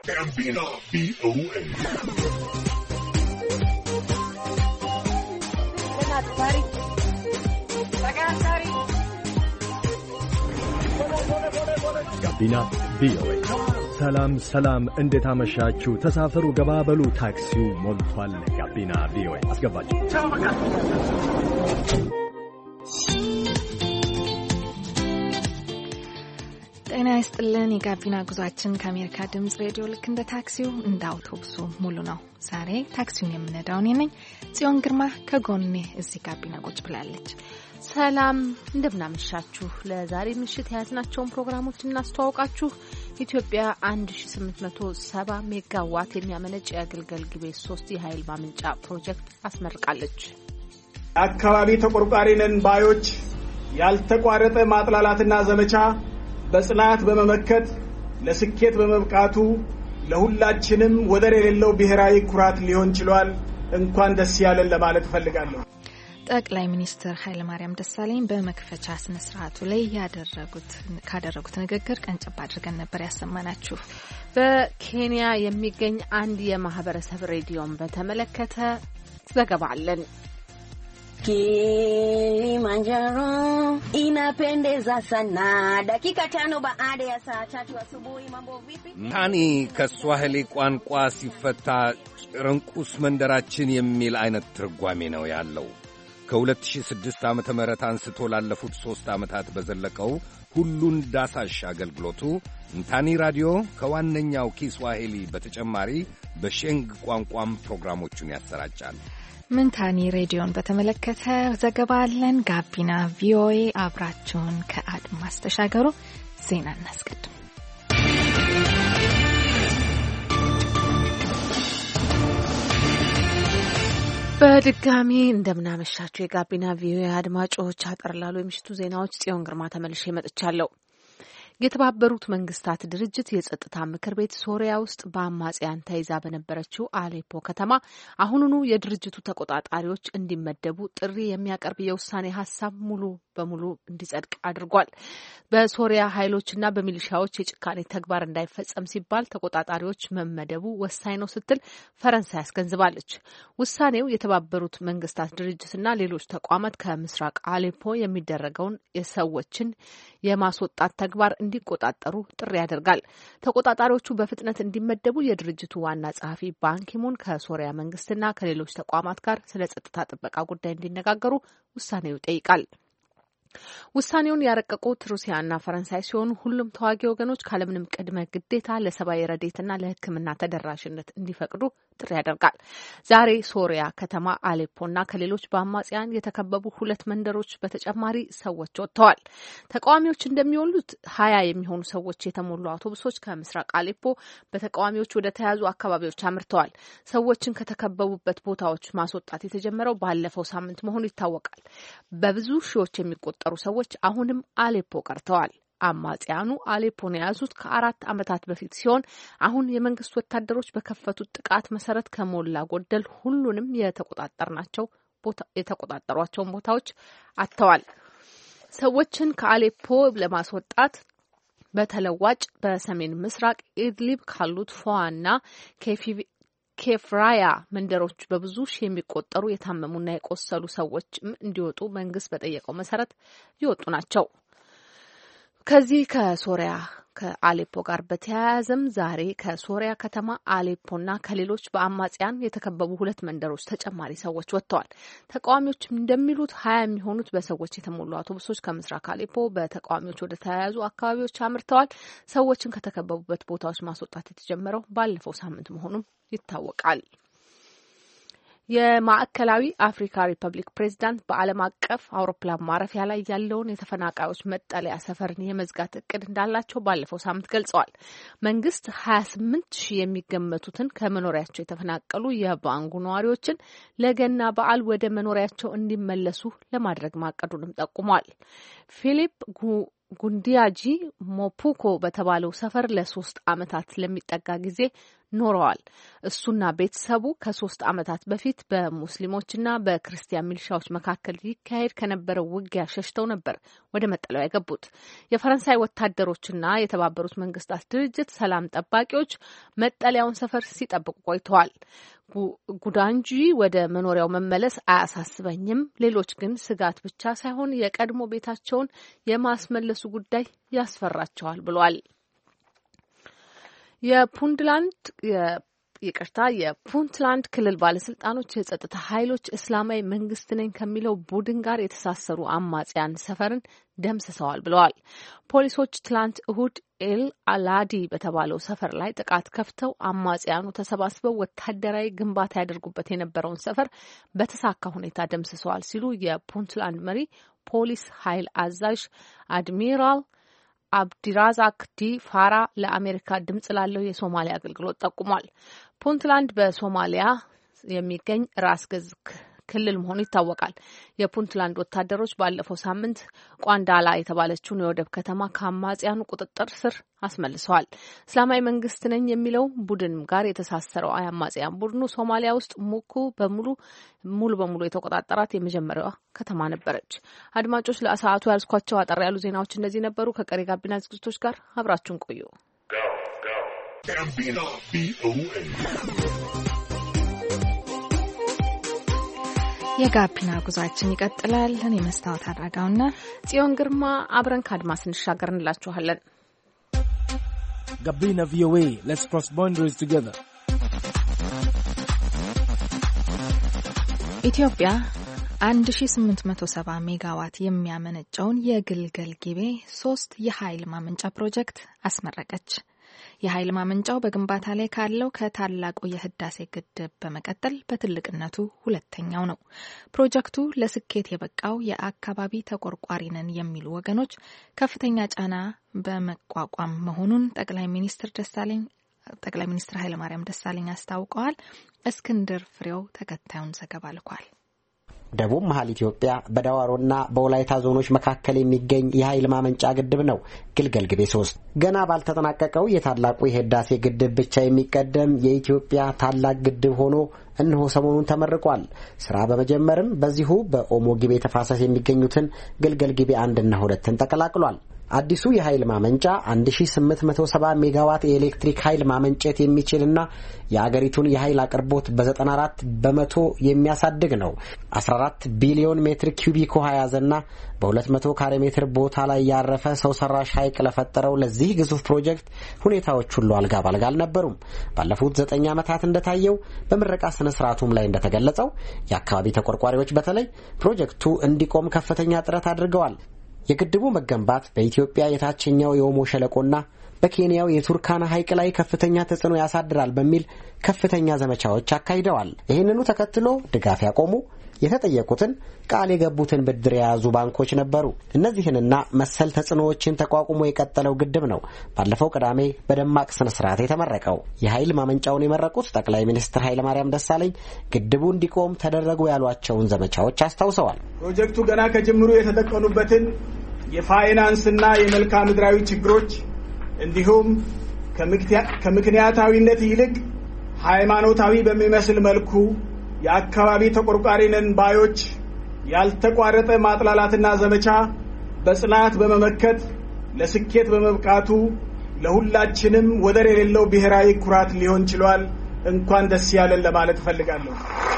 ጋቢና ቪኦኤ ጋቢና ቪኦኤ። ሰላም እንዴት አመሻችሁ? ተሳፈሩ፣ ገባበሉ፣ ታክሲው ሞልቷል። ጋቢና ቪኦኤ አስገባችሁ። ጤና ይስጥልን። የጋቢና ጉዟችን ከአሜሪካ ድምጽ ሬዲዮ ልክ እንደ ታክሲው እንደ አውቶቡሱ ሙሉ ነው። ዛሬ ታክሲውን የምነዳው እኔ ነኝ ጽዮን ግርማ። ከጎኔ እዚህ ጋቢና ቁጭ ብላለች። ሰላም እንደምናመሻችሁ። ለዛሬ ምሽት የያዝናቸውን ፕሮግራሞች እናስተዋውቃችሁ። ኢትዮጵያ 1870 ሜጋዋት የሚያመነጭ የግልገል ግቤ 3 የኃይል ማመንጫ ፕሮጀክት አስመርቃለች። አካባቢ ተቆርቋሪ ነን ባዮች ያልተቋረጠ ማጥላላትና ዘመቻ በጽናት በመመከት ለስኬት በመብቃቱ ለሁላችንም ወደር የሌለው ብሔራዊ ኩራት ሊሆን ችሏል። እንኳን ደስ ያለን ለማለት እፈልጋለሁ። ጠቅላይ ሚኒስትር ኃይለማርያም ደሳለኝ በመክፈቻ ስነ ስርዓቱ ላይ ካደረጉት ንግግር ቀንጨብ አድርገን ነበር ያሰማናችሁ። በኬንያ የሚገኝ አንድ የማህበረሰብ ሬዲዮን በተመለከተ ዘገባ አለን። Kilimanjaro inapendeza sana. Dakika 5 baada ya saa 3 asubuhi. Mambo vipi? Nani ከስዋሂሊ ቋንቋ ሲፈታ ጭርንቁስ መንደራችን የሚል አይነት ትርጓሜ ነው ያለው። ከ2006 ዓመተ ምህረት አንስቶ ላለፉት 3 ዓመታት በዘለቀው ሁሉን ዳሳሽ አገልግሎቱ እንታኒ ራዲዮ ከዋነኛው ኪስዋሂሊ በተጨማሪ በሼንግ ቋንቋም ፕሮግራሞቹን ያሰራጫል። ምንታኒ ሬዲዮን በተመለከተ ዘገባ አለን። ጋቢና ቪኦኤ አብራችሁን ከአድማስ ተሻገሩ። ዜና እናስቀድም። በድጋሚ እንደምናመሻችሁ የጋቢና ቪኦኤ አድማጮች፣ አጠርላሉ የምሽቱ ዜናዎች ጽዮን ግርማ ተመልሼ መጥቻለሁ። የተባበሩት መንግስታት ድርጅት የጸጥታ ምክር ቤት ሶሪያ ውስጥ በአማጽያን ተይዛ በነበረችው አሌፖ ከተማ አሁኑኑ የድርጅቱ ተቆጣጣሪዎች እንዲመደቡ ጥሪ የሚያቀርብ የውሳኔ ሀሳብ ሙሉ በሙሉ እንዲጸድቅ አድርጓል። በሶሪያ ኃይሎችና በሚሊሻዎች የጭካኔ ተግባር እንዳይፈጸም ሲባል ተቆጣጣሪዎች መመደቡ ወሳኝ ነው ስትል ፈረንሳይ አስገንዝባለች። ውሳኔው የተባበሩት መንግስታት ድርጅትና ሌሎች ተቋማት ከምስራቅ አሌፖ የሚደረገውን የሰዎችን የማስወጣት ተግባር እንዲቆጣጠሩ ጥሪ ያደርጋል። ተቆጣጣሪዎቹ በፍጥነት እንዲመደቡ የድርጅቱ ዋና ጸሐፊ ባንኪሙን ከሶሪያ መንግስትና ከሌሎች ተቋማት ጋር ስለ ጸጥታ ጥበቃ ጉዳይ እንዲነጋገሩ ውሳኔው ይጠይቃል። ውሳኔውን ያረቀቁት ሩሲያና ፈረንሳይ ሲሆኑ ሁሉም ተዋጊ ወገኖች ካለምንም ቅድመ ግዴታ ለሰብአዊ ረድኤትና ለሕክምና ተደራሽነት እንዲፈቅዱ ጥሪ ያደርጋል። ዛሬ ሶሪያ ከተማ አሌፖና ከሌሎች በአማጽያን የተከበቡ 2 መንደሮች በተጨማሪ ሰዎች ወጥተዋል። ተቃዋሚዎች እንደሚወሉት 20 የሚሆኑ ሰዎች የተሞሉ አውቶቡሶች ከምስራቅ አሌፖ በተቃዋሚዎች ወደ ተያዙ አካባቢዎች አምርተዋል። ሰዎችን ከተከበቡበት ቦታዎች ማስወጣት የተጀመረው ባለፈው ሳምንት መሆኑ ይታወቃል። በብዙ ሺዎች የሚቆጠሩ ሰዎች አሁንም አሌፖ ቀርተዋል። አማጽያኑ አሌፖን የያዙት ከ4 ዓመታት በፊት ሲሆን አሁን የመንግስት ወታደሮች በከፈቱት ጥቃት መሰረት ከሞላ ጎደል ሁሉንም የተቆጣጠሯቸውን ቦታዎች አጥተዋል። ሰዎችን ከአሌፖ ለማስወጣት በተለዋጭ በሰሜን ምስራቅ ኢድሊብ ካሉት ፎዋና ኬፍራያ መንደሮች በብዙ ሺህ የሚቆጠሩ የታመሙና የቆሰሉ ሰዎችም እንዲወጡ መንግስት በጠየቀው መሰረት ይወጡ ናቸው። ከዚህ ከሶሪያ ከአሌፖ ጋር በተያያዘም ዛሬ ከሶሪያ ከተማ አሌፖና ከሌሎች በአማጽያን የተከበቡ 2 መንደሮች ተጨማሪ ሰዎች ወጥተዋል። ተቃዋሚዎች እንደሚሉት 20 የሚሆኑት በሰዎች የተሞሉ አውቶቡሶች ከምስራቅ አሌፖ በተቃዋሚዎች ወደ ተያያዙ አካባቢዎች አምርተዋል። ሰዎችን ከተከበቡበት ቦታዎች ማስወጣት የተጀመረው ባለፈው ሳምንት መሆኑም ይታወቃል። የማዕከላዊ አፍሪካ ሪፐብሊክ ፕሬዝዳንት በዓለም አቀፍ አውሮፕላን ማረፊያ ላይ ያለውን የተፈናቃዮች መጠለያ ሰፈርን የመዝጋት እቅድ እንዳላቸው ባለፈው ሳምንት ገልጸዋል። መንግስት 28,000 የሚገመቱትን ከመኖሪያቸው የተፈናቀሉ የባንጉ ነዋሪዎችን ለገና በዓል ወደ መኖሪያቸው እንዲመለሱ ለማድረግ ማቀዱንም ጠቁሟል። ፊሊፕ ጉንዲያጂ ሞፑኮ በተባለው ሰፈር ለ3 ዓመታት ለሚጠጋ ጊዜ ኖረዋል። እሱና ቤተሰቡ ከ3 ዓመታት በፊት በሙስሊሞችና በክርስቲያን ሚሊሻዎች መካከል ይካሄድ ከነበረው ውጊያ ሸሽተው ነበር ወደ መጠለያው የገቡት። የፈረንሳይ ወታደሮችና የተባበሩት መንግስታት ድርጅት ሰላም ጠባቂዎች መጠለያውን ሰፈር ሲጠብቁ ቆይተዋል። ጉዳንጂ ወደ መኖሪያው መመለስ አያሳስበኝም፣ ሌሎች ግን ስጋት ብቻ ሳይሆን የቀድሞ ቤታቸውን የማስመለሱ ጉዳይ ያስፈራቸዋል ብሏል። የፑንትላንድ ክልል ባለስልጣኖች የጸጥታ ኃይሎች እስላማዊ መንግስት ነኝ ከሚለው ቡድን ጋር የተሳሰሩ አማጽያን ሰፈርን ደምስሰዋል ብለዋል። ፖሊሶች ትላንት እሁድ ኤል አላዲ በተባለው ሰፈር ላይ ጥቃት ከፍተው አማጽያኑ ተሰባስበው ወታደራዊ ግንባታ ያደርጉበት የነበረውን ሰፈር በተሳካ ሁኔታ ደምስሰዋል ሲሉ የፑንትላንድ መሪ ፖሊስ ኃይል አዛዥ አድሚራል አብዲራዛክ ዲ ፋራ ለአሜሪካ ድምጽ ላለው የሶማሊያ አገልግሎት ጠቁሟል። ፑንትላንድ በሶማሊያ የሚገኝ ራስ ገዝ ክልል መሆኑ ይታወቃል። የፑንትላንድ ወታደሮች ባለፈው ሳምንት ቋንዳላ የተባለችውን የወደብ ከተማ ከአማጽያኑ ቁጥጥር ስር አስመልሰዋል። እስላማዊ መንግስት ነኝ የሚለው ቡድንም ጋር የተሳሰረው አማጽያን ቡድኑ ሶማሊያ ውስጥ ሙሉ በሙሉ የተቆጣጠራት የመጀመሪያዋ ከተማ ነበረች። አድማጮች፣ ለሰዓቱ ያልኳቸው አጠር ያሉ ዜናዎች እነዚህ ነበሩ። ከቀሪ ጋቢና ዝግጅቶች ጋር አብራችሁን ቆዩ። የጋቢና ጉዟችን ይቀጥላል። እኔ መስታወት አድራጋውና ጽዮን ግርማ አብረን ከአድማስ እንሻገር እንላችኋለን። ጋቢና ቪኦኤ let's cross boundaries together። ኢትዮጵያ 1870 ሜጋዋት የሚያመነጨውን የግልገል ጊቤ 3 የኃይል ማመንጫ ፕሮጀክት አስመረቀች። የኃይል ማመንጫው በግንባታ ላይ ካለው ከታላቁ የህዳሴ ግድብ በመቀጠል በትልቅነቱ ሁለተኛው ነው። ፕሮጀክቱ ለስኬት የበቃው የአካባቢ ተቆርቋሪ ነን የሚሉ ወገኖች ከፍተኛ ጫና በመቋቋም መሆኑን ጠቅላይ ሚኒስትር ኃይለማርያም ደሳለኝ አስታውቀዋል። እስክንድር ፍሬው ተከታዩን ዘገባ ልኳል። ደቡብ መሀል ኢትዮጵያ በዳዋሮና በወላይታ ዞኖች መካከል የሚገኝ የኃይል ማመንጫ ግድብ ነው ግልገል ጊቤ 3። ገና ባልተጠናቀቀው የታላቁ የህዳሴ ግድብ ብቻ የሚቀደም የኢትዮጵያ ታላቅ ግድብ ሆኖ እነሆ ሰሞኑን ተመርቋል። ስራ በመጀመርም በዚሁ በኦሞ ጊቤ ተፋሰስ የሚገኙትን ግልገል ጊቤ 1 እና 2ን ተቀላቅሏል። አዲሱ የኃይል ማመንጫ 1870 ሜጋዋት የኤሌክትሪክ ኃይል ማመንጨት የሚችልና የአገሪቱን የኃይል አቅርቦት በ94 በመቶ የሚያሳድግ ነው። 14 ቢሊዮን ሜትር ኪዩቢክ ውሃ ያዘና በ200 ካሬ ሜትር ቦታ ላይ ያረፈ ሰው ሰራሽ ሐይቅ ለፈጠረው ለዚህ ግዙፍ ፕሮጀክት ሁኔታዎች ሁሉ አልጋ ባልጋ አልነበሩም። ባለፉት 9 ዓመታት እንደታየው በምረቃ ስነ ስርዓቱም ላይ እንደተገለጸው የአካባቢ ተቆርቋሪዎች በተለይ ፕሮጀክቱ እንዲቆም ከፍተኛ ጥረት አድርገዋል። የግድቡ መገንባት በኢትዮጵያ የታችኛው የኦሞ ሸለቆና በኬንያው የቱርካና ሐይቅ ላይ ከፍተኛ ተጽዕኖ ያሳድራል በሚል ከፍተኛ ዘመቻዎች አካሂደዋል። ይህንኑ ተከትሎ ድጋፍ ያቆሙ የተጠየቁትን ቃል የገቡትን ብድር የያዙ ባንኮች ነበሩ። እነዚህንና መሰል ተጽዕኖዎችን ተቋቁሞ የቀጠለው ግድብ ነው ባለፈው ቅዳሜ በደማቅ ስነ ስርዓት የተመረቀው። የኃይል ማመንጫውን የመረቁት ጠቅላይ ሚኒስትር ኃይለማርያም ደሳለኝ ግድቡ እንዲቆም ተደረጉ ያሏቸውን ዘመቻዎች አስታውሰዋል። ፕሮጀክቱ ገና ከጅምሩ የተጠቀኑበትን የፋይናንስና የመልክዓ ምድራዊ ችግሮች እንዲሁም ከምክንያታዊነት ይልቅ ሃይማኖታዊ በሚመስል መልኩ የአካባቢ ተቆርቋሪ ነን ባዮች ያልተቋረጠ ማጥላላትና ዘመቻ በጽናት በመመከት ለስኬት በመብቃቱ ለሁላችንም ወደር የሌለው ብሔራዊ ኩራት ሊሆን ችሏል። እንኳን ደስ ያለን ለማለት እፈልጋለሁ።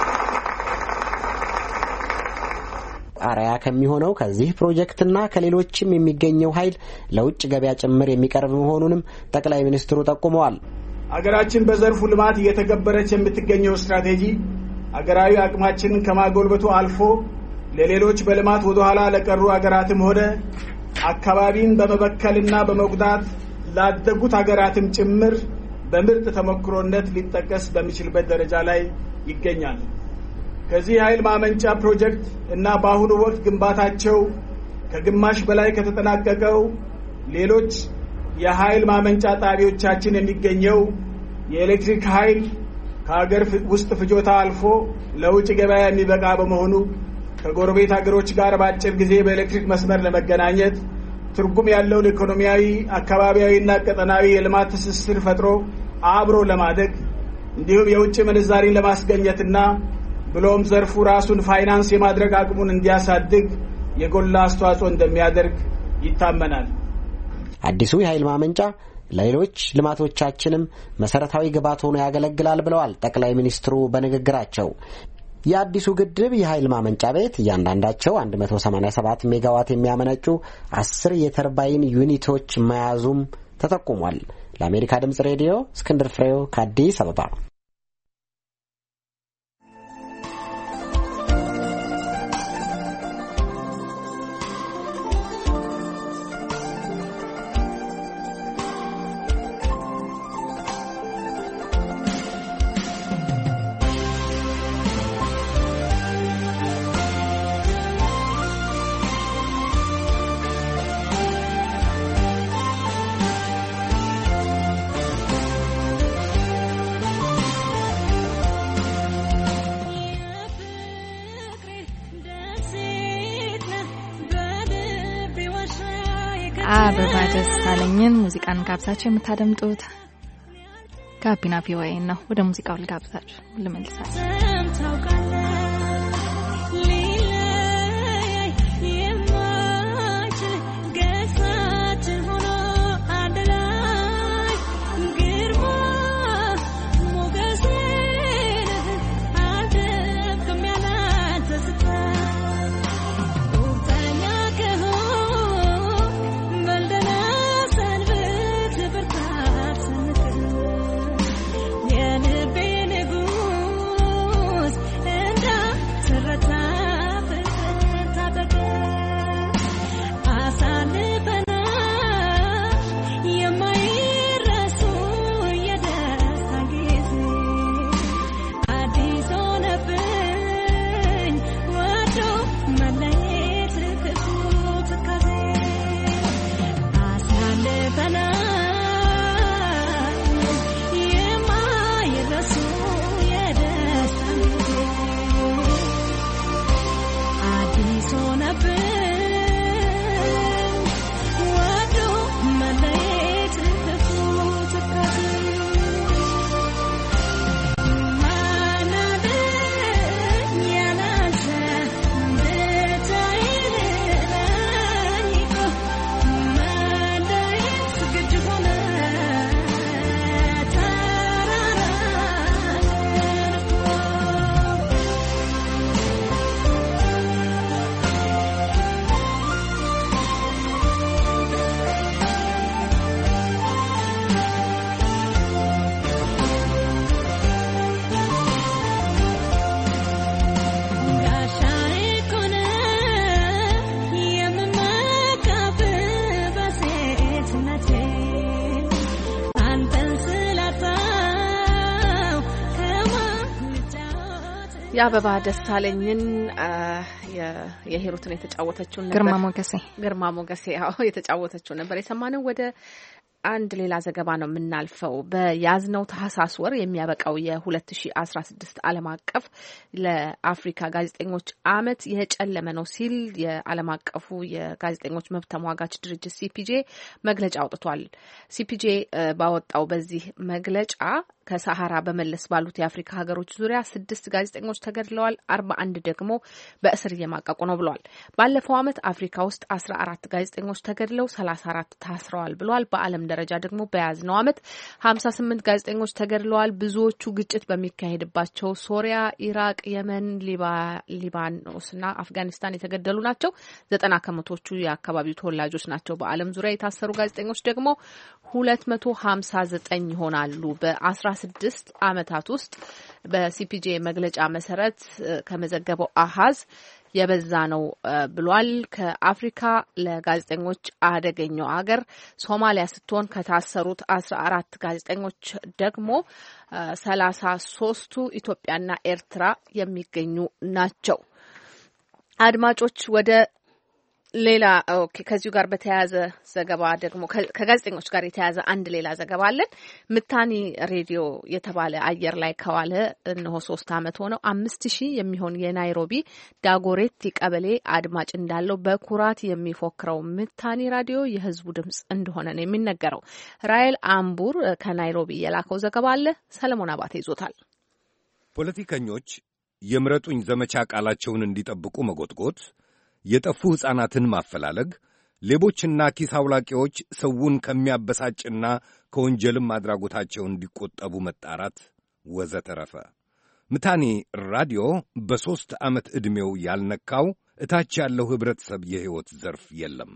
አርአያ ከሚሆነው ከዚህ ፕሮጀክትና ከሌሎችም የሚገኘው ኃይል ለውጭ ገበያ ጭምር የሚቀርብ መሆኑንም ጠቅላይ ሚኒስትሩ ጠቁመዋል። አገራችን በዘርፉ ልማት እየተገበረች የምትገኘው ስትራቴጂ አገራዊ አቅማችንን ከማጎልበቱ አልፎ ለሌሎች በልማት ወደ ኋላ ለቀሩ አገራትም ሆነ አካባቢን በመበከልና በመጉዳት ላደጉት አገራትም ጭምር በምርጥ ተሞክሮነት ሊጠቀስ በሚችልበት ደረጃ ላይ ይገኛል። ከዚህ ኃይል ማመንጫ ፕሮጀክት እና በአሁኑ ወቅት ግንባታቸው ከግማሽ በላይ ከተጠናቀቀው ሌሎች የኃይል ማመንጫ ጣቢያዎቻችን የሚገኘው የኤሌክትሪክ ኃይል ከሀገር ውስጥ ፍጆታ አልፎ ለውጭ ገበያ የሚበቃ በመሆኑ ከጎረቤት ሀገሮች ጋር በአጭር ጊዜ በኤሌክትሪክ መስመር ለመገናኘት ትርጉም ያለውን ኢኮኖሚያዊ አካባቢያዊና ቀጠናዊ የልማት ትስስር ፈጥሮ አብሮ ለማደግ እንዲሁም የውጭ ምንዛሪን ለማስገኘትና ብሎም ዘርፉ ራሱን ፋይናንስ የማድረግ አቅሙን እንዲያሳድግ የጎላ አስተዋጽኦ እንደሚያደርግ ይታመናል። አዲሱ የኃይል ማመንጫ ለሌሎች ልማቶቻችንም መሰረታዊ ግብዓት ሆኖ ያገለግላል ብለዋል ጠቅላይ ሚኒስትሩ በንግግራቸው። የአዲሱ ግድብ የኃይል ማመንጫ ቤት እያንዳንዳቸው 187 ሜጋዋት የሚያመነጩ 10 የተርባይን ዩኒቶች መያዙም ተጠቁሟል። ለአሜሪካ ድምጽ ሬዲዮ እስክንድር ፍሬው ከአዲስ አበባ። አበባ ደሳለኝን ሙዚቃን ጋብዛችሁ የምታደምጡት ጋቢና ቪኦኤ ነው። ወደ ሙዚቃው ልጋብዛችሁ ልመልሳችሁ። የአበባ ደሳለኝን የሂሩትን የተጫወተችው ነበር። ግርማ ሞገሴ የተጫወተችው ነበር የሰማነው። ወደ አንድ ሌላ ዘገባ ነው የምናልፈው። በያዝነው ታህሳስ ወር የሚያበቃው የ2016 ዓለም አቀፍ ለአፍሪካ ጋዜጠኞች ዓመት የጨለመ ነው ሲል የዓለም አቀፉ የጋዜጠኞች መብት ተሟጋች ድርጅት ሲፒጄ መግለጫ አውጥቷል። ሲፒጄ ባወጣው በዚህ መግለጫ ከሰሃራ በመለስ ባሉት የአፍሪካ ሀገሮች ዙሪያ 6 ጋዜጠኞች ተገድለዋል፣ 41 ደግሞ በእስር እየማቀቁ ነው ብሏል። ባለፈው ዓመት አፍሪካ ውስጥ 14 ጋዜጠኞች ተገድለው 34 ታስረዋል ብሏል። በዓለም ደረጃ ደግሞ በያዝነው ዓመት 58 ጋዜጠኞች ተገድለዋል። ብዙዎቹ ግጭት በሚካሄድባቸው ሶሪያ፣ ኢራቅ፣ የመን፣ ሊባኖስና አፍጋኒስታን የተገደሉ ናቸው። 90 ከመቶቹ የአካባቢው ተወላጆች ናቸው። በዓለም ዙሪያ የታሰሩ ጋዜጠኞች ደግሞ 259 ይሆናሉ። በ16 ዓመታት ውስጥ በሲፒጄ መግለጫ መሰረት ከመዘገበው አሃዝ የበዛ ነው ብሏል። ከአፍሪካ ለጋዜጠኞች አደገኛው ሀገር ሶማሊያ ስትሆን ከታሰሩት 14 ጋዜጠኞች ደግሞ 33ቱ ኢትዮጵያና ኤርትራ የሚገኙ ናቸው። አድማጮች ወደ ሌላ ከዚሁ ጋር በተያያዘ ዘገባ ደግሞ ከጋዜጠኞች ጋር የተያያዘ አንድ ሌላ ዘገባ አለን። ምታኒ ሬዲዮ የተባለ አየር ላይ ከዋለ እነሆ 3 ዓመት ሆነው 5000 የሚሆን የናይሮቢ ዳጎሬቲ ቀበሌ አድማጭ እንዳለው በኩራት የሚፎክረው ምታኒ ራዲዮ የህዝቡ ድምጽ እንደሆነ ነው የሚነገረው። ራይል አምቡር ከናይሮቢ የላከው ዘገባ አለ። ሰለሞን አባተ ይዞታል። ፖለቲከኞች የምረጡኝ ዘመቻ ቃላቸውን እንዲጠብቁ መጎትጎት፣ የጠፉ ሕፃናትን ማፈላለግ፣ ሌቦችና ኪስ አውላቂዎች ሰውን ከሚያበሳጭና ከወንጀልም አድራጎታቸው እንዲቆጠቡ መጣራት ወዘተረፈ። ምታኒ ራዲዮ በ3 ዓመት ዕድሜው ያልነካው እታች ያለው ህብረተሰብ የሕይወት ዘርፍ የለም።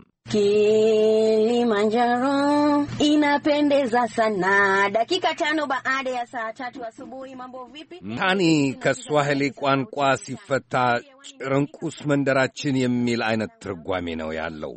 Kilimanjaro inapendeza sana. Dakika 5 baada ya saa 3 asubuhi. Mambo vipi? ምታኒ ከስዋሂሊ ቋንቋ ሲፈታ ጭርንቁስ መንደራችን የሚል አይነት ትርጓሜ ነው ያለው።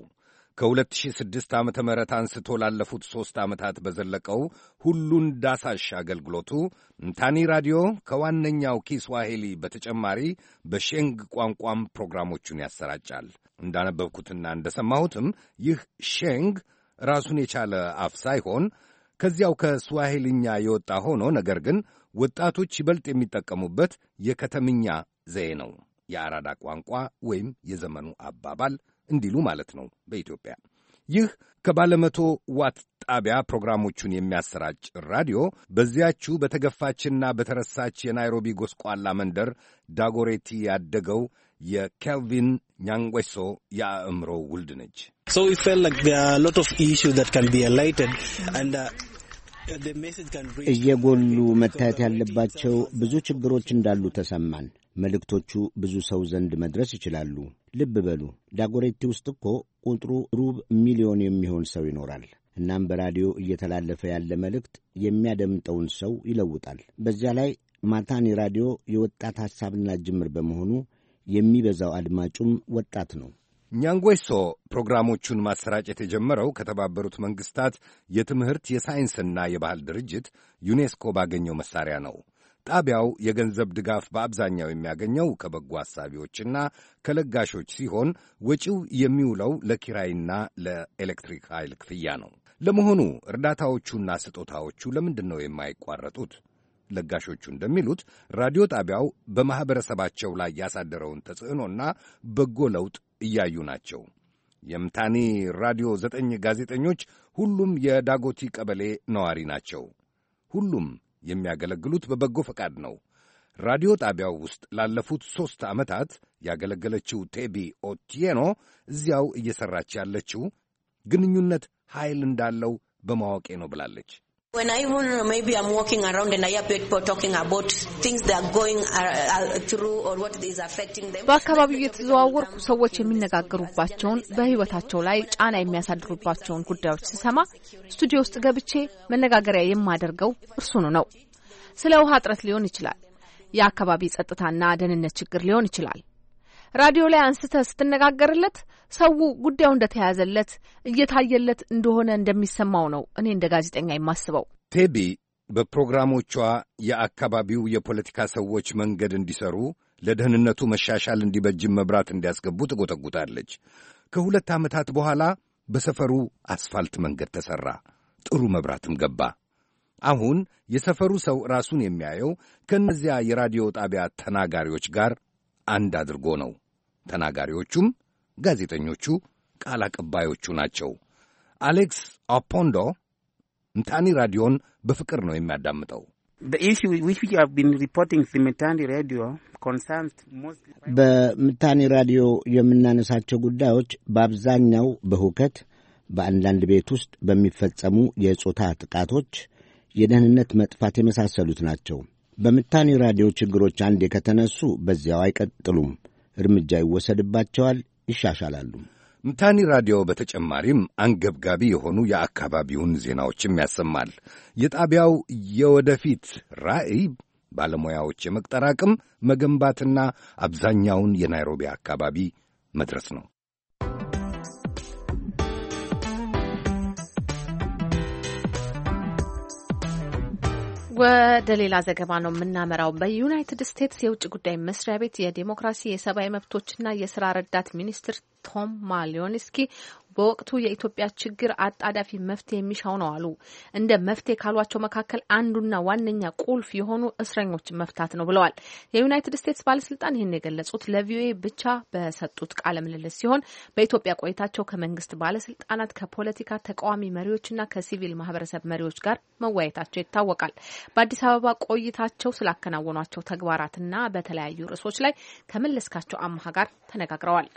ከ2006 ዓመተ ምህረት አንስቶ ላለፉት 3 ዓመታት በዘለቀው ሁሉን ዳሳሽ አገልግሎቱ ምታኒ ራዲዮ ከዋነኛው ኪስዋሂሊ በተጨማሪ በሼንግ ቋንቋም ፕሮግራሞቹን ያሰራጫል። እንዳነበብኩትና እንደሰማሁትም ይህ ሼንግ ራሱን የቻለ አፍ ሳይሆን ከዚያው ከስዋሂልኛ የወጣ ሆኖ ነገር ግን ወጣቶች ይበልጥ የሚጠቀሙበት የከተምኛ ዘዬ ነው። የአራዳ ቋንቋ ወይም የዘመኑ አባባል እንዲሉ ማለት ነው በኢትዮጵያ። ይህ ከባለመቶ ዋት ጣቢያ ፕሮግራሞቹን የሚያሰራጭ ራዲዮ በዚያችው በተገፋችና በተረሳች የናይሮቢ ጎስቋላ መንደር ዳጎሬቲ ያደገው የኬልቪን ኛንጎሶ የአእምሮ ውልድ ነች። So we felt like there are a lot of issues that can be highlighted and the message can reach. እየጎሉ መታየት ያለባቸው ብዙ ችግሮች እንዳሉ ተሰማን። መልእክቶቹ ብዙ ሰው ዘንድ መድረስ ይችላሉ። ልብ በሉ ዳጎሬቲ ውስጥ እኮ ቁጥሩ 500,000 የሚሆን ሰው ይኖራል። እናም በራዲዮ እየተላለፈ ያለ መልእክት የሚያደምጠውን ሰው ይለውጣል። በዚያ ላይ ማታኒ ራዲዮ የወጣት ሐሳብና ጅምር በመሆኑ የሚበዛው አድማጩም ወጣት ነው። ኛንጎሶ ፕሮግራሞቹን ማሰራጨት የጀመረው ከተባበሩት መንግሥታት የትምህርት የሳይንስና የባህል ድርጅት ዩኔስኮ ባገኘው መሳሪያ ነው። ጣቢያው የገንዘብ ድጋፍ በአብዛኛው የሚያገኘው ከበጎ አሳቢዎችና ከለጋሾች ሲሆን ወጪው የሚውለው ለኪራይና ለኤሌክትሪክ ኃይል ክፍያ ነው። ለመሆኑ እርዳታዎቹና ስጦታዎቹ ለምንድን ነው የማይቋረጡት? ለጋሾቹ እንደሚሉት ራዲዮ ጣቢያው በማኅበረሰባቸው ላይ ያሳደረውን ተጽዕኖና በጎ ለውጥ እያዩ ናቸው። የምታኒ ራዲዮ 9 ጋዜጠኞች ሁሉም የዳጎቲ ቀበሌ ነዋሪ ናቸው። ሁሉም የሚያገለግሉት በበጎ ፈቃድ ነው። ራዲዮ ጣቢያው ውስጥ ላለፉት 3 ዓመታት ያገለገለችው ቴቢ ኦቲየኖ እዚያው እየሠራች ያለችው ግንኙነት ኃይል እንዳለው በማወቄ ነው ብላለች። When I even maybe I'm walking around and I hear people talking about things they are going through or what is affecting them. በአካባቢው የተዘዋወርኩ ሰዎች የሚነጋገሩባቸውን በሕይወታቸው ላይ ጫና የሚያሳድሩባቸውን ጉዳዮች ስሰማ ስቱዲዮ ውስጥ ገብቼ መነጋገሪያ የማደርገው እርሱኑ ነው። ስለ ውሃ እጥረት ሊሆን ይችላል። የአካባቢ ጸጥታና ደህንነት ችግር ሊሆን ይችላል። ራዲዮ ላይ አንስተህ ስትነጋገርለት ሰው ጉዳዩ እንደተያዘለት እየታየለት እንደሆነ እንደሚሰማው ነው እኔ እንደ ጋዜጠኛ የማስበው። ቴቢ በፕሮግራሞቿ የአካባቢው የፖለቲካ ሰዎች መንገድ እንዲሰሩ፣ ለደህንነቱ መሻሻል እንዲበጅም መብራት እንዲያስገቡ ትጎተጉታለች። ከ2 ዓመታት በኋላ በሰፈሩ አስፋልት መንገድ ተሠራ፣ ጥሩ መብራትም ገባ። አሁን የሰፈሩ ሰው ራሱን የሚያየው ከእነዚያ የራዲዮ ጣቢያ ተናጋሪዎች ጋር አንድ አድርጎ ነው። ተናጋሪዎቹም ጋዜጠኞቹ፣ ቃል አቀባዮቹ ናቸው። አሌክስ አፖንዶ ምታኒ ራዲዮን በፍቅር ነው የሚያዳምጠው። በምታኒ ራዲዮ የምናነሳቸው ጉዳዮች በአብዛኛው በሁከት፣ በአንዳንድ ቤት ውስጥ በሚፈጸሙ የጾታ ጥቃቶች፣ የደህንነት መጥፋት የመሳሰሉት ናቸው። በምታኒ ራዲዮ ችግሮች አንዴ ከተነሱ በዚያው አይቀጥሉም። እርምጃ ይወሰድባቸዋል፣ ይሻሻላሉ። ምታኒ ራዲዮ በተጨማሪም አንገብጋቢ የሆኑ የአካባቢውን ዜናዎችም ያሰማል። የጣቢያው የወደፊት ራዕይ ባለሙያዎች የመቅጠር አቅም መገንባትና አብዛኛውን የናይሮቢ አካባቢ መድረስ ነው። ወደ ሌላ ዘገባ ነው የምናመራው። በዩናይትድ ስቴትስ የውጭ ጉዳይ መስሪያ ቤት የዲሞክራሲ የሰብአዊ መብቶችና የስራ ረዳት ሚኒስትር ቶም ማሊኖውስኪ በወቅቱ የኢትዮጵያ ችግር አጣዳፊ መፍትሄ የሚሻው ነው አሉ። እንደ መፍትሄ ካሏቸው መካከል አንዱና ዋነኛ ቁልፍ የሆኑ እስረኞችን መፍታት ነው ብለዋል። የዩናይትድ ስቴትስ ባለስልጣን ይህን የገለጹት ለቪኦኤ ብቻ በሰጡት ቃለ ምልልስ ሲሆን በኢትዮጵያ ቆይታቸው ከመንግስት ባለስልጣናት፣ ከፖለቲካ ተቃዋሚ መሪዎችና ከሲቪል ማህበረሰብ መሪዎች ጋር መወያየታቸው ይታወቃል። በአዲስ አበባ ቆይታቸው ስላከናወኗቸው ተግባራትና በተለያዩ ርዕሶች ላይ ከመለስካቸው አማሃ ጋር ተነጋግረዋል።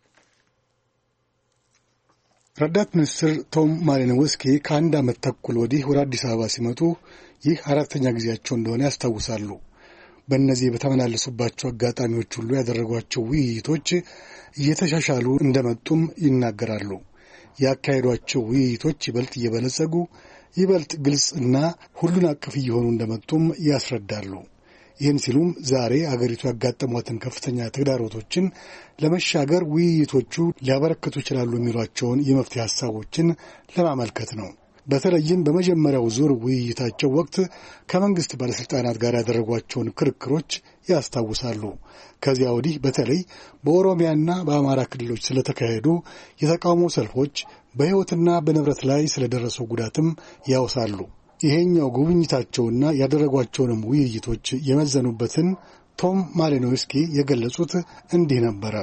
ረዳት ሚኒስትር ቶም ማሊኖውስኪ ከአንድ ዓመት ተኩል ወዲህ ወደ አዲስ አበባ ሲመጡ ይህ አራተኛ ጊዜያቸው እንደሆነ ያስታውሳሉ። በእነዚህ በተመላለሱባቸው አጋጣሚዎች ሁሉ ያደረጓቸው ውይይቶች እየተሻሻሉ እንደመጡም ይናገራሉ። ያካሄዷቸው ውይይቶች ይበልጥ እየበለጸጉ ይበልጥ ግልጽና ሁሉን አቀፍ እየሆኑ እንደመጡም ያስረዳሉ። ይህን ሲሉም ዛሬ አገሪቱ ያጋጠሟትን ከፍተኛ ተግዳሮቶችን ለመሻገር ውይይቶቹ ሊያበረክቱ ይችላሉ የሚሏቸውን የመፍትሄ ሐሳቦችን ለማመልከት ነው። በተለይም በመጀመሪያው ዙር ውይይታቸው ወቅት ከመንግስት ባለስልጣናት ጋር ያደረጓቸውን ክርክሮች ያስታውሳሉ። ከዚያ ወዲህ በተለይ በኦሮሚያና በአማራ ክልሎች ስለተካሄዱ የተቃውሞ ሰልፎች፣ በሕይወትና በንብረት ላይ ስለደረሰው ጉዳትም ያወሳሉ። ይሄኛው ጉብኝታቸውና ያደረጓቸውንም ውይይቶች የመዘኑበትን ቶም ማሊኖውስኪ የገለጹት እንዲህ ነበረ።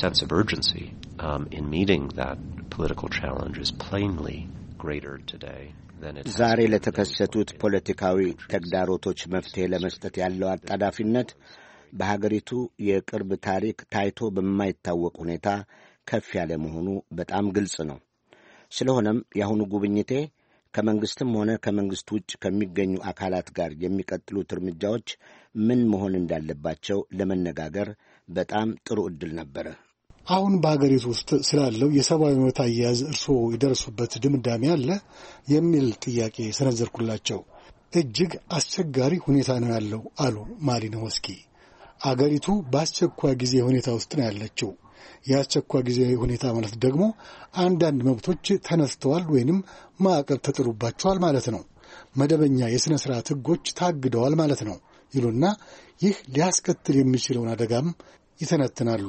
ዛሬ ለተከሰቱት ፖለቲካዊ ተግዳሮቶች መፍትሄ ለመስጠት ያለው አጣዳፊነት በሀገሪቱ የቅርብ ታሪክ ታይቶ በማይታወቅ ሁኔታ ከፍ ያለ መሆኑ በጣም ግልጽ ነው። ስለሆነም የአሁኑ ጉብኝቴ ከመንግስትም ሆነ ከመንግስት ውጭ ከሚገኙ አካላት ጋር የሚቀጥሉት እርምጃዎች ምን መሆን እንዳለባቸው ለመነጋገር በጣም ጥሩ ዕድል ነበረ። አሁን በሀገሪቱ ውስጥ ስላለው የሰብአዊ መብት አያያዝ እርስዎ የደረሱበት ድምዳሜ አለ የሚል ጥያቄ ሰነዘርኩላቸው። እጅግ አስቸጋሪ ሁኔታ ነው ያለው አሉ ማሊኖውስኪ። አገሪቱ በአስቸኳይ ጊዜ ሁኔታ ውስጥ ነው ያለችው። የአስቸኳይ ጊዜ ሁኔታ ማለት ደግሞ አንዳንድ መብቶች ተነስተዋል ወይንም ማዕቀብ ተጥሉባቸዋል ማለት ነው። መደበኛ የሥነ ሥርዓት ሕጎች ታግደዋል ማለት ነው ይሉና ይህ ሊያስከትል የሚችለውን አደጋም ይተነትናሉ።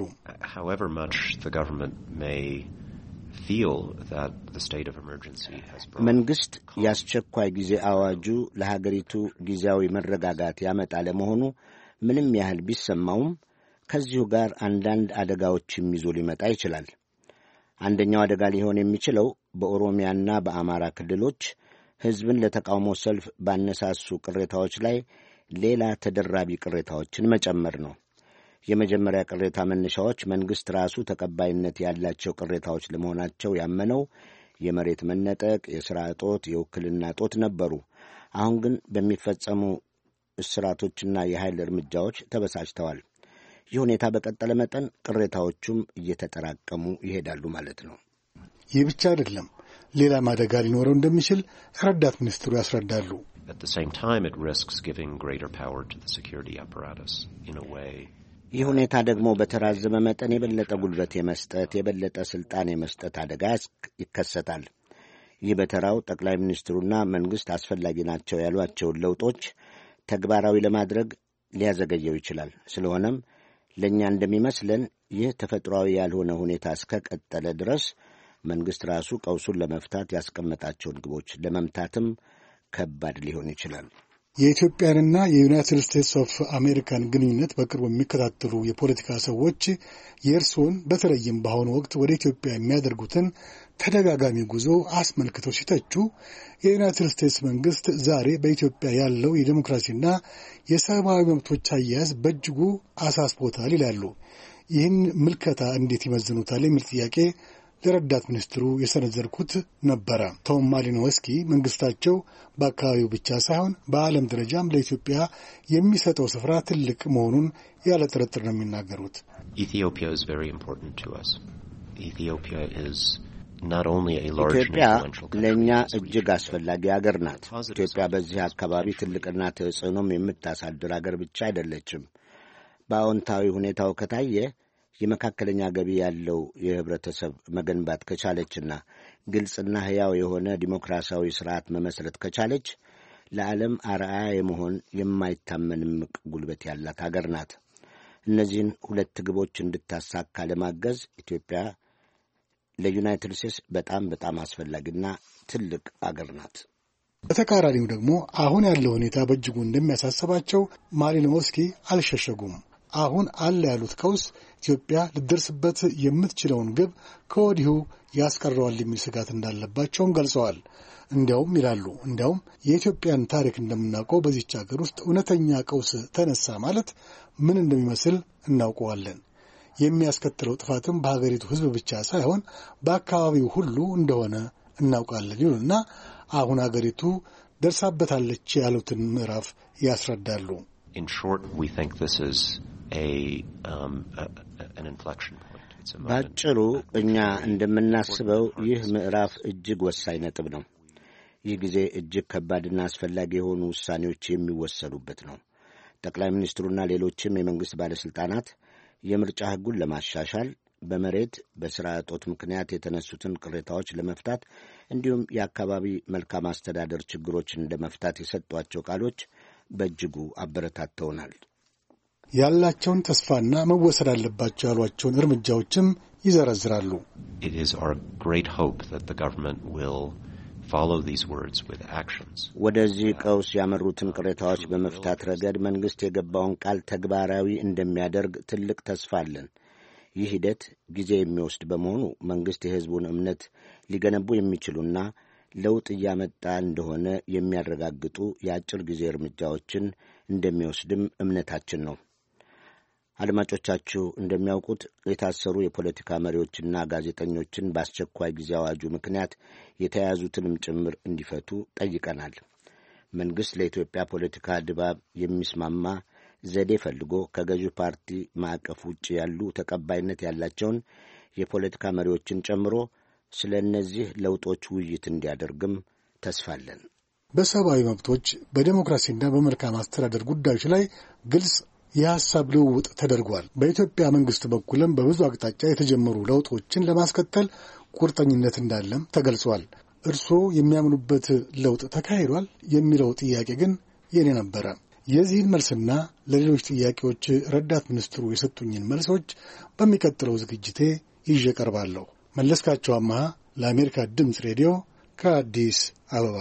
መንግሥት የአስቸኳይ ጊዜ አዋጁ ለሀገሪቱ ጊዜያዊ መረጋጋት ያመጣ ለመሆኑ ምንም ያህል ቢሰማውም ከዚሁ ጋር አንዳንድ አደጋዎችም ይዞ ሊመጣ ይችላል። አንደኛው አደጋ ሊሆን የሚችለው በኦሮሚያና በአማራ ክልሎች ሕዝብን ለተቃውሞ ሰልፍ ባነሳሱ ቅሬታዎች ላይ ሌላ ተደራቢ ቅሬታዎችን መጨመር ነው። የመጀመሪያ ቅሬታ መነሻዎች መንግሥት ራሱ ተቀባይነት ያላቸው ቅሬታዎች ለመሆናቸው ያመነው የመሬት መነጠቅ፣ የሥራ እጦት፣ የውክልና እጦት ነበሩ። አሁን ግን በሚፈጸሙ እስራቶችና የኃይል እርምጃዎች ተበሳጭተዋል። ይህ ሁኔታ በቀጠለ መጠን ቅሬታዎቹም እየተጠራቀሙ ይሄዳሉ ማለት ነው። ይህ ብቻ አይደለም፣ ሌላም አደጋ ሊኖረው እንደሚችል ረዳት ሚኒስትሩ ያስረዳሉ። ይህ ሁኔታ ደግሞ በተራዘመ መጠን የበለጠ ጉልበት የመስጠት የበለጠ ሥልጣን የመስጠት አደጋ ይከሰታል። ይህ በተራው ጠቅላይ ሚኒስትሩና መንግሥት አስፈላጊ ናቸው ያሏቸውን ለውጦች ተግባራዊ ለማድረግ ሊያዘገየው ይችላል። ስለሆነም ለእኛ እንደሚመስለን ይህ ተፈጥሯዊ ያልሆነ ሁኔታ እስከ ቀጠለ ድረስ መንግሥት ራሱ ቀውሱን ለመፍታት ያስቀመጣቸውን ግቦች ለመምታትም ከባድ ሊሆን ይችላል። የኢትዮጵያንና የዩናይትድ ስቴትስ ኦፍ አሜሪካን ግንኙነት በቅርቡ የሚከታተሉ የፖለቲካ ሰዎች የእርስዎን በተለይም በአሁኑ ወቅት ወደ ኢትዮጵያ የሚያደርጉትን ተደጋጋሚ ጉዞ አስመልክተው ሲተቹ የዩናይትድ ስቴትስ መንግሥት ዛሬ በኢትዮጵያ ያለው የዴሞክራሲና የሰብአዊ መብቶች አያያዝ በእጅጉ አሳስቦታል ይላሉ። ይህን ምልከታ እንዴት ይመዝኑታል የሚል ጥያቄ ለረዳት ሚኒስትሩ የሰነዘርኩት ነበረ። ቶም ማሊኖውስኪ መንግስታቸው በአካባቢው ብቻ ሳይሆን በዓለም ደረጃም ለኢትዮጵያ የሚሰጠው ስፍራ ትልቅ መሆኑን ያለ ጥርጥር ነው የሚናገሩት። ኢትዮጵያ ለእኛ እጅግ አስፈላጊ አገር ናት። ኢትዮጵያ በዚህ አካባቢ ትልቅና ተጽዕኖም የምታሳድር አገር ብቻ አይደለችም። በአዎንታዊ ሁኔታው ከታየ የመካከለኛ ገቢ ያለው የህብረተሰብ መገንባት ከቻለችና ግልጽና ሕያው የሆነ ዲሞክራሲያዊ ስርዓት መመስረት ከቻለች ለዓለም አርአያ የመሆን የማይታመን እምቅ ጉልበት ያላት አገር ናት። እነዚህን ሁለት ግቦች እንድታሳካ ለማገዝ ኢትዮጵያ ለዩናይትድ ስቴትስ በጣም አስፈላጊና ትልቅ አገር ናት። በተቃራኒው ደግሞ አሁን ያለው ሁኔታ በእጅጉ እንደሚያሳስባቸው ማሊኖውስኪ አልሸሸጉም። አሁን አለ ያሉት ቀውስ ኢትዮጵያ ልደርስበት የምትችለውን ግብ ከወዲሁ ያስቀረዋል የሚል ስጋት እንዳለባቸውም ገልጸዋል። እንዲያውም ይላሉ የኢትዮጵያን ታሪክ እንደምናውቀው በዚች ሀገር ውስጥ እውነተኛ ቀውስ ተነሳ ማለት ምን እንደሚመስል እናውቀዋለን። የሚያስከትለው ጥፋትም በሀገሪቱ ሕዝብ ብቻ ሳይሆን በአካባቢው ሁሉ እንደሆነ እናውቃለን ይሉና አሁን ሀገሪቱ ደርሳበታለች ያሉትን ምዕራፍ ያስረዳሉ። In short, we think this is an inflection point. ባጭሩ እኛ እንደምናስበው ይህ ምዕራፍ እጅግ ወሳኝ ነጥብ ነው። ይህ ጊዜ እጅግ ከባድና አስፈላጊ የሆኑ ውሳኔዎች የሚወሰዱበት ነው። ጠቅላይ ሚኒስትሩና ሌሎችም የመንግሥት ባለሥልጣናት የምርጫ ሕጉን ለማሻሻል፣ በመሬት በሥራ እጦት ምክንያት የተነሱትን ቅሬታዎች ለመፍታት እንዲሁም የአካባቢ መልካም አስተዳደር ችግሮችን ለመፍታት የሰጧቸው ቃሎች በእጅጉ አበረታተውናል። ያላቸውን ተስፋና መወሰድ አለባቸው ያሏቸውን እርምጃዎችም ይዘረዝራሉ። It is our great hope that the government will follow these words with actions. ወደዚህ ቀውስ ያመሩትን ቅሬታዎች በመፍታት ረገድ መንግሥት የገባውን ቃል ተግባራዊ እንደሚያደርግ ትልቅ ተስፋ አለን። ይህ ሂደት ጊዜ የሚወስድ በመሆኑ መንግሥት የሕዝቡን እምነት ሊገነቡ የሚችሉና ለውጥ እያመጣ እንደሆነ የሚያረጋግጡ የአጭር ጊዜ እርምጃዎችን እንደሚወስድም እምነታችን ነው። አድማጮቻችሁ እንደሚያውቁት የታሰሩ የፖለቲካ መሪዎችና ጋዜጠኞችን በአስቸኳይ ጊዜ አዋጁ ምክንያት የተያዙትንም ጭምር እንዲፈቱ ጠይቀናል። መንግሥት ለኢትዮጵያ ፖለቲካ ድባብ የሚስማማ ዘዴ ፈልጎ ከገዢው ፓርቲ ማዕቀፍ ውጭ ያሉ ተቀባይነት ያላቸውን የፖለቲካ መሪዎችን ጨምሮ ስለ እነዚህ ለውጦች ውይይት እንዲያደርግም ተስፋለን። በሰብአዊ መብቶች በዴሞክራሲና በመልካም አስተዳደር ጉዳዮች ላይ ግልጽ የሐሳብ ልውውጥ ተደርጓል። በኢትዮጵያ መንግሥት በኩልም በብዙ አቅጣጫ የተጀመሩ ለውጦችን ለማስከተል ቁርጠኝነት እንዳለም ተገልጿል። እርስዎ የሚያምኑበት ለውጥ ተካሂዷል የሚለው ጥያቄ ግን የኔ ነበረ። የዚህን መልስና ለሌሎች ጥያቄዎች ረዳት ሚኒስትሩ የሰጡኝን መልሶች በሚቀጥለው ዝግጅቴ ይዤ ቀርባለሁ። መለስካቸው አማሃ ለአሜሪካ ድምፅ ሬዲዮ ከአዲስ አበባ።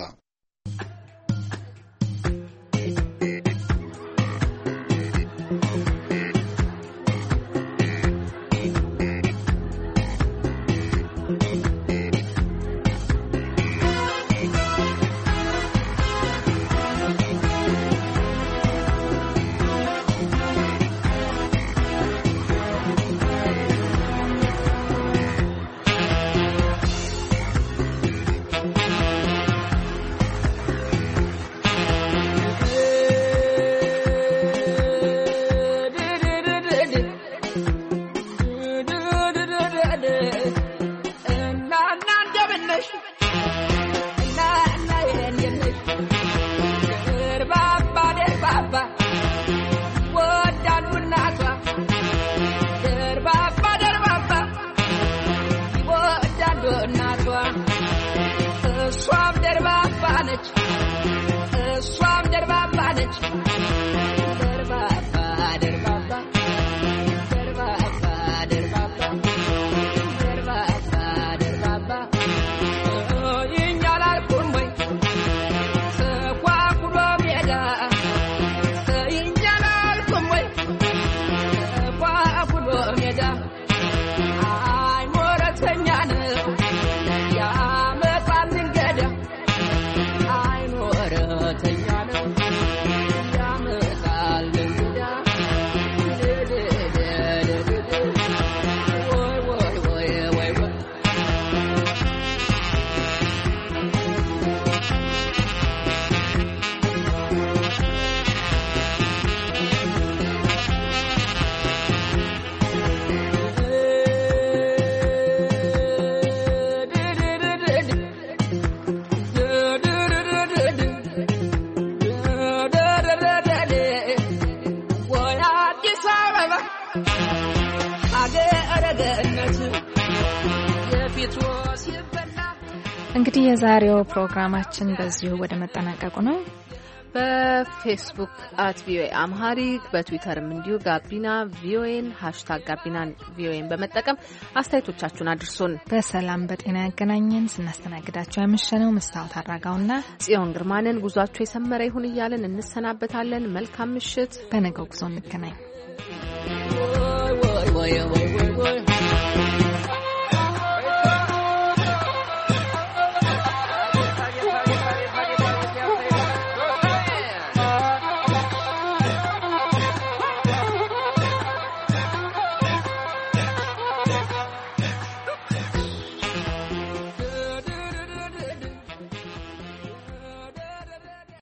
እንግዲህ የዛሬው ፕሮግራማችን በዚሁ ወደ መጠናቀቁ ነው። በፌስቡክ @ቪኦኤ አምሃሪክ በትዊተርም እንዲሁ ጋቢና ቪኦኤን #ጋቢናን ቪኦኤን በመጠቀም አስተያየቶቻችሁን አድርሱን። በሰላም በጤና ያገናኘን። ስናስተናግዳችሁ ያመሸነው መስታወት አራጋውና ጽዮን ግርማንን። ጉዟችሁ የሰመረ ይሁን እያለን እንሰናበታለን። መልካም ምሽት። በነገው ጉዞ እንገናኝ።